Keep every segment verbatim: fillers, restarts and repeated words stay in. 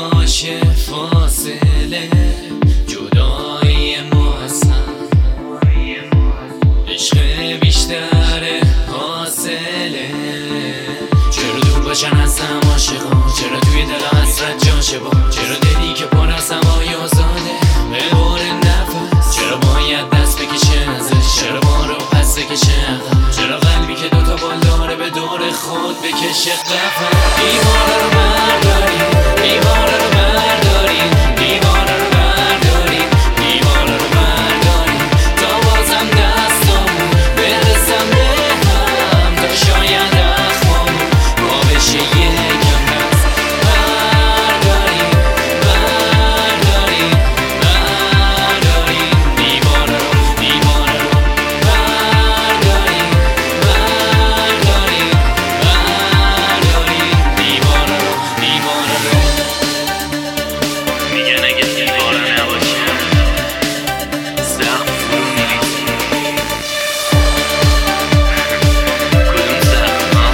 باشه فاصله جدایی ما هستن، عشق بیشتر حاصله. چرا دور باشن از هم عاشقا، چرا توی دل حسرت جاشه با، چرا دلی که پر از هوای آزاده به بار نفس، چرا باید دست بکشه ازش، چرا ما رو پس بکشه عقب، چرا قلبی که دوتا بال داره به دور خود بکشه قفل. دیواره رو برداریم، دیواره رو برداریم، دیواره رو برداریم، دیواره رو برداریم تا بازم دستامون برسم به هم، تا شاید اخمامون با بشه یکم دست. برداریم برداریم برداریم دیواره رو، دیواره رو برداریم برداریم برداریم دیواره رو، دیواره رو. میگن اگه دیواره نباشه سقف فرو میریزی. کدوم سقف ها؟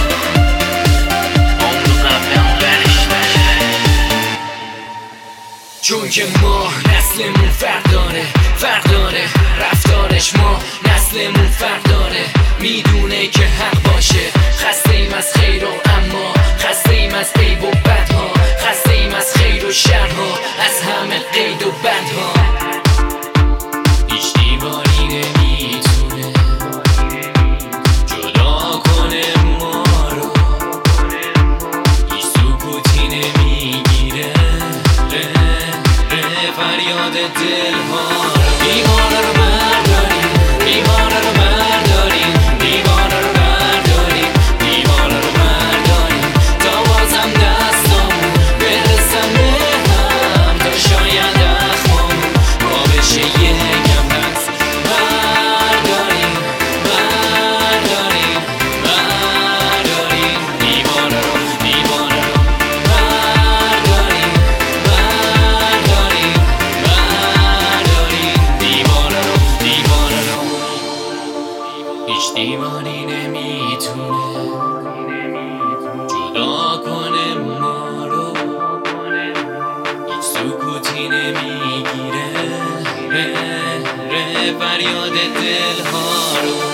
عمر قبلم برش نشه، چون که ما نسلمون فرق داره، فرق داره رفتارش، ما نسلمون فرق داره، میدونه که حق باشه. خسته ایم از خیر و اما، خسته ایم از عیب و بدها، خسته ایم از خیر و شرها، از همه قید و بندها. هیچ دیواری نمیتونه جدا کنه ما رو، هیچ سکوتی نمیگیره فریاد دلها رو. دیواره رو برداریم، دیواره رو برداریم، دیواره رو برداریم، دیواره رو برداریم تا بازم دستامون برسم به هم، تا شاید اخمامون با بشه یکم دست. برداریم برداریم برداریم دیواره رو، دیواره رو برداریم برداریم برداریم دیواره رو، دیواره رو. هیچ دیواری نمیتونه جدا کنه ما رو، هیچ سکوتی نمیگیره فریاد دلها رو.